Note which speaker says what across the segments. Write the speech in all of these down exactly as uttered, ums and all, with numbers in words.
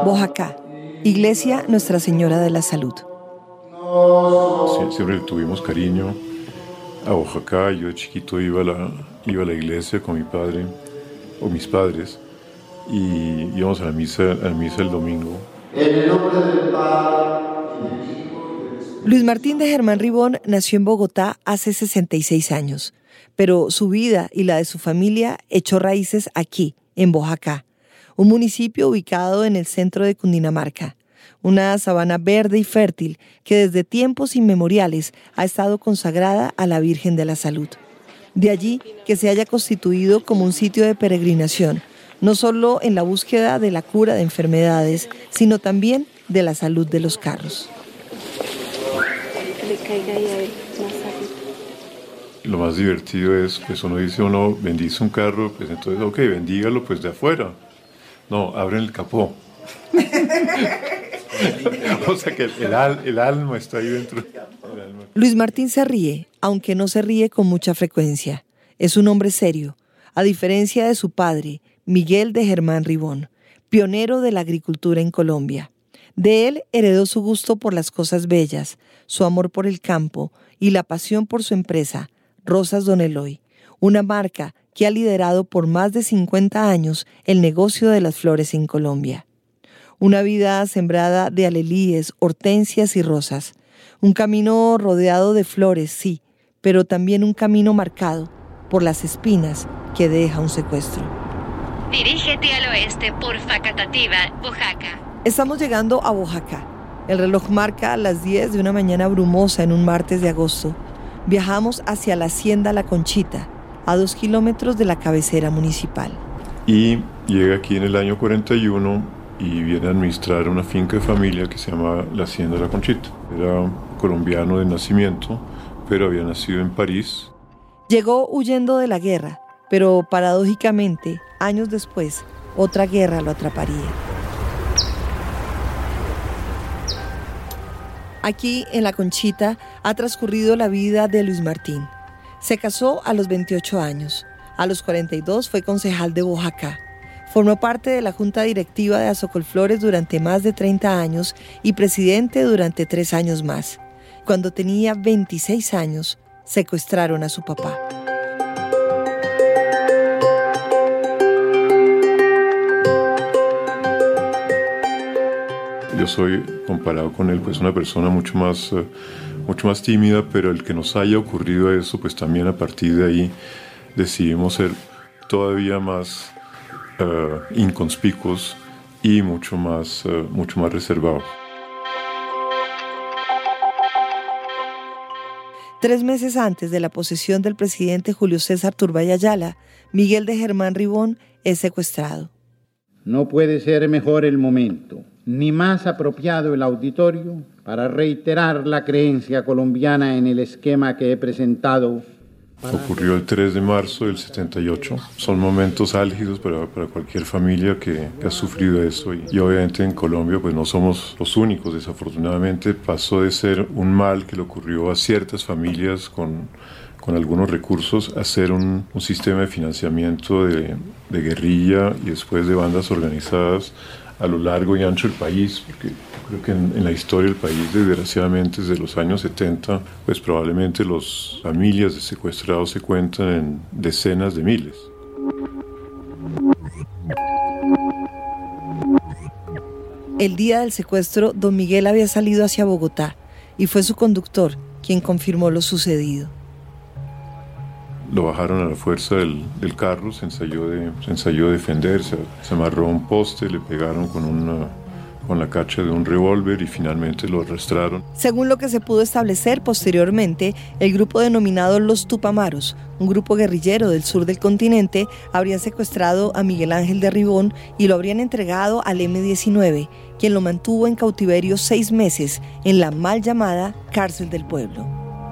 Speaker 1: Boyacá, Iglesia Nuestra Señora de la Salud.
Speaker 2: Sí, siempre tuvimos cariño a Boyacá. Yo de chiquito iba a la, iba a la iglesia con mi padre o mis padres y íbamos a la misa, a la misa el domingo.
Speaker 3: En el nombre del Padre.
Speaker 1: Luis Martín de Germán Ribón nació en Bogotá hace sesenta y seis años, pero su vida y la de su familia echó raíces aquí, en Boyacá, un municipio ubicado en el centro de Cundinamarca, una sabana verde y fértil que desde tiempos inmemoriales ha estado consagrada a la Virgen de la Salud. De allí que se haya constituido como un sitio de peregrinación, no solo en la búsqueda de la cura de enfermedades, sino también de la salud de los carros.
Speaker 4: Le caiga ahí a él más rápido.
Speaker 2: Lo más divertido es, pues uno dice, uno bendice un carro, pues entonces, ok, bendígalo pues de afuera. No, abren el capó. O sea que el, el, al, el alma está ahí dentro.
Speaker 1: Luis Martín se ríe, aunque no se ríe con mucha frecuencia. Es un hombre serio, a diferencia de su padre, Miguel de Germán Ribón, pionero de la agricultura en Colombia. De él heredó su gusto por las cosas bellas, su amor por el campo y la pasión por su empresa, Rosas Don Eloy, una marca que ha liderado por más de cincuenta años el negocio de las flores en Colombia. Una vida sembrada de alelíes, hortensias y rosas. Un camino rodeado de flores, sí, pero también un camino marcado por las espinas que deja un secuestro.
Speaker 5: Dirígete al oeste por Facatativá, Boyacá.
Speaker 1: Estamos llegando a Boyacá. El reloj marca las diez de una mañana brumosa en un martes de agosto. Viajamos hacia la hacienda La Conchita, a dos kilómetros de la cabecera municipal.
Speaker 2: Y llega aquí en el año cuarenta y uno y viene a administrar una finca de familia que se llama la Hacienda La Conchita. Era colombiano de nacimiento, pero había nacido en París.
Speaker 1: Llegó huyendo de la guerra, pero paradójicamente, años después, otra guerra lo atraparía. Aquí, en La Conchita, ha transcurrido la vida de Luis Martín. Se casó a los veintiocho años. A los cuarenta y dos fue concejal de Boyacá. Formó parte de la junta directiva de Azocolflores durante más de treinta años y presidente durante tres años más. Cuando tenía veintiséis años, secuestraron a su papá.
Speaker 2: Yo soy, comparado con él, pues una persona mucho más, uh, mucho más tímida, pero el que nos haya ocurrido eso, pues también a partir de ahí decidimos ser todavía más uh, inconspicuos y mucho más, uh, mucho más reservados.
Speaker 1: Tres meses antes de la posesión del presidente Julio César Turbay Ayala, Miguel de Germán Ribón es secuestrado.
Speaker 6: No puede ser mejor el momento, ni más apropiado el auditorio para reiterar la creencia colombiana en el esquema que he presentado.
Speaker 2: Ocurrió el tres de marzo del setenta y ocho. Son momentos álgidos para, para cualquier familia que, que ha sufrido eso. Y, y obviamente en Colombia pues no somos los únicos. Desafortunadamente pasó de ser un mal que le ocurrió a ciertas familias con, con algunos recursos a ser un, un sistema de financiamiento de, de guerrilla y después de bandas organizadas a lo largo y ancho del país, porque creo que en, en la historia del país, desgraciadamente, desde los años setenta, pues probablemente las familias de secuestrados se cuentan en decenas de miles.
Speaker 1: El día del secuestro, don Miguel había salido hacia Bogotá y fue su conductor quien confirmó lo sucedido.
Speaker 2: Lo bajaron a la fuerza del, del carro, se ensayó, de, se ensayó a defenderse, se amarró a un poste, le pegaron con, una, con la cacha de un revólver y finalmente lo arrastraron.
Speaker 1: Según lo que se pudo establecer posteriormente, el grupo denominado Los Tupamaros, un grupo guerrillero del sur del continente, habrían secuestrado a Miguel Ángel de Ribón y lo habrían entregado al eme diecinueve, quien lo mantuvo en cautiverio seis meses en la mal llamada Cárcel del Pueblo.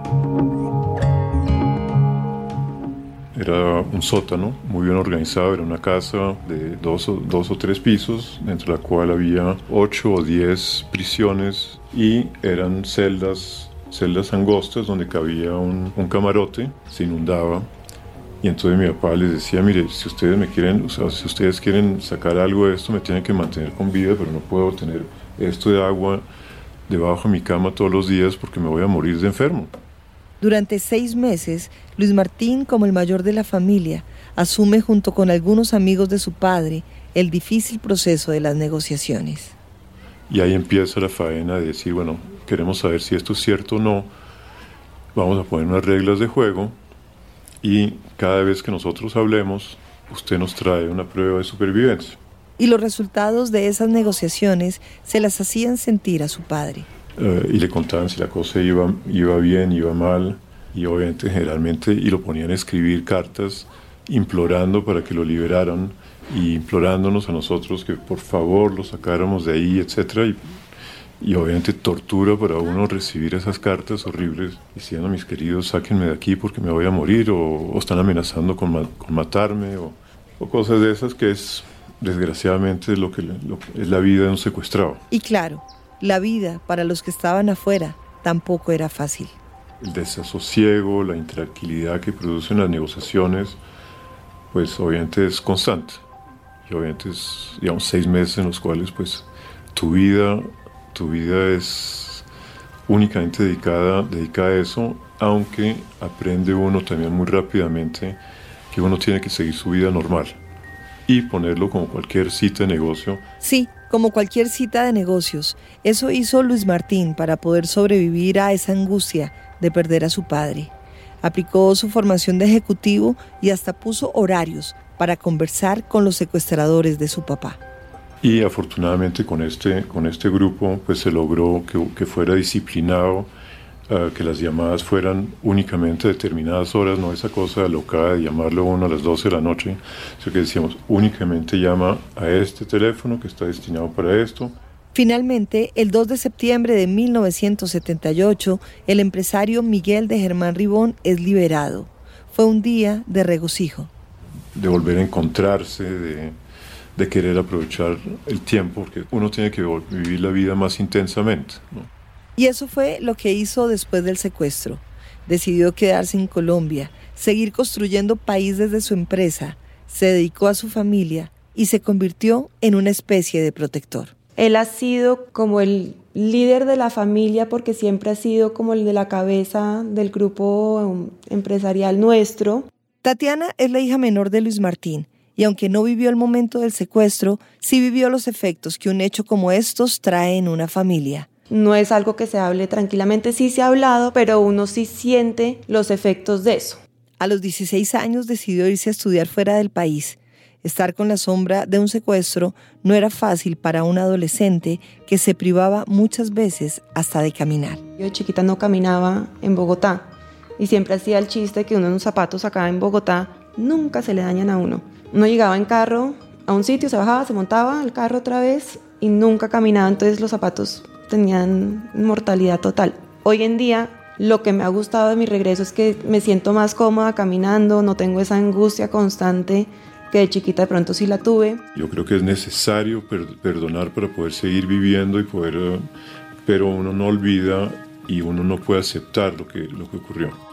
Speaker 2: Era un sótano muy bien organizado, era una casa de dos o, dos o tres pisos, dentro de la cual había ocho o diez prisiones y eran celdas, celdas angostas donde cabía un, un camarote, se inundaba Y entonces mi papá les decía, mire, si ustedes me quieren, o sea, si ustedes quieren sacar algo de esto, me tienen que mantener con vida, pero no puedo tener esto de agua debajo de mi cama todos los días porque me voy a morir de enfermo.
Speaker 1: Durante seis meses, Luis Martín, como el mayor de la familia, asume junto con algunos amigos de su padre el difícil proceso de las negociaciones.
Speaker 2: Y ahí empieza la faena de decir, bueno, queremos saber si esto es cierto o no, vamos a poner unas reglas de juego y cada vez que nosotros hablemos, usted nos trae una prueba de supervivencia.
Speaker 1: Y los resultados de esas negociaciones se las hacían sentir a su padre.
Speaker 2: Uh, y le contaban si la cosa iba, iba bien, iba mal, y obviamente generalmente, y lo ponían a escribir cartas implorando para que lo liberaran y implorándonos a nosotros que por favor lo sacáramos de ahí, etcétera. Y, y obviamente tortura para uno recibir esas cartas horribles diciendo, mis queridos, sáquenme de aquí porque me voy a morir, o, o están amenazando con, ma- con matarme, o, o cosas de esas que es desgraciadamente lo que, lo que es la vida de un secuestrado.
Speaker 1: Y claro, la vida para los que estaban afuera tampoco era fácil.
Speaker 2: El desasosiego, la intranquilidad que producen las negociaciones, pues obviamente es constante. Y obviamente es, digamos, seis meses en los cuales pues tu vida, tu vida es únicamente dedicada, dedicada a eso, aunque aprende uno también muy rápidamente que uno tiene que seguir su vida normal y ponerlo como cualquier cita de negocio.
Speaker 1: Sí, como cualquier cita de negocios. Eso hizo Luis Martín para poder sobrevivir a esa angustia de perder a su padre. Aplicó su formación de ejecutivo y hasta puso horarios para conversar con los secuestradores de su papá.
Speaker 2: Y afortunadamente con este, con este grupo pues se logró que, que fuera disciplinado, uh, que las llamadas fueran únicamente a determinadas horas, no esa cosa alocada de llamarlo uno a las doce de la noche, sino que decíamos únicamente llama a este teléfono que está destinado para esto.
Speaker 1: Finalmente, el dos de septiembre de mil novecientos setenta y ocho, el empresario Miguel de Germán Ribón es liberado. Fue un día de regocijo.
Speaker 2: De volver a encontrarse, de, de querer aprovechar el tiempo, porque uno tiene que vivir la vida más intensamente, ¿no?
Speaker 1: Y eso fue lo que hizo después del secuestro. Decidió quedarse en Colombia, seguir construyendo país desde su empresa, se dedicó a su familia y se convirtió en una especie de protector.
Speaker 4: Él ha sido como el líder de la familia porque siempre ha sido como el de la cabeza del grupo empresarial nuestro.
Speaker 1: Tatiana es la hija menor de Luis Martín y aunque no vivió el momento del secuestro, sí vivió los efectos que un hecho como estos trae en una familia.
Speaker 4: No es algo que se hable tranquilamente, sí se ha hablado, pero uno sí siente los efectos de eso.
Speaker 1: A los dieciséis años decidió irse a estudiar fuera del país. Estar con la sombra de un secuestro no era fácil para un adolescente que se privaba muchas veces hasta de caminar.
Speaker 4: Yo de chiquita no caminaba en Bogotá y siempre hacía el chiste que uno en unos zapatos acá en Bogotá nunca se le dañan a uno. Uno llegaba en carro a un sitio, se bajaba, se montaba al carro otra vez y nunca caminaba, entonces los zapatos tenían mortalidad total. Hoy en día lo que me ha gustado de mi regreso es que me siento más cómoda caminando, no tengo esa angustia constante que de chiquita de pronto sí la tuve.
Speaker 2: Yo creo que es necesario per- perdonar para poder seguir viviendo y poder, uh, pero uno no olvida y uno no puede aceptar lo que, lo que ocurrió.